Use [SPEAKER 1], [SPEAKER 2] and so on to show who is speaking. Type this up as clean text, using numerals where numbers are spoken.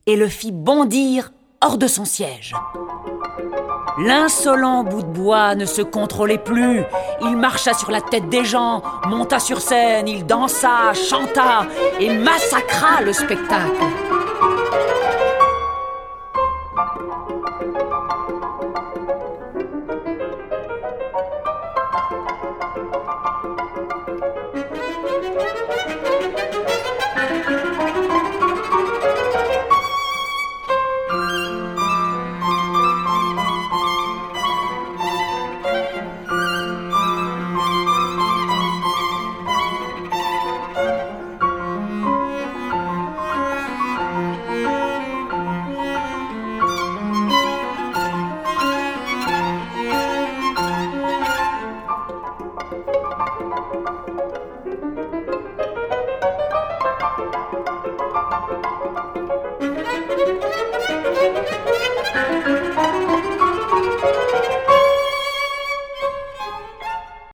[SPEAKER 1] et le fit bondir hors de son siège. L'insolent bout de bois ne se contrôlait plus. Il marcha sur la tête des gens, monta sur scène, il dansa, chanta et massacra le spectacle.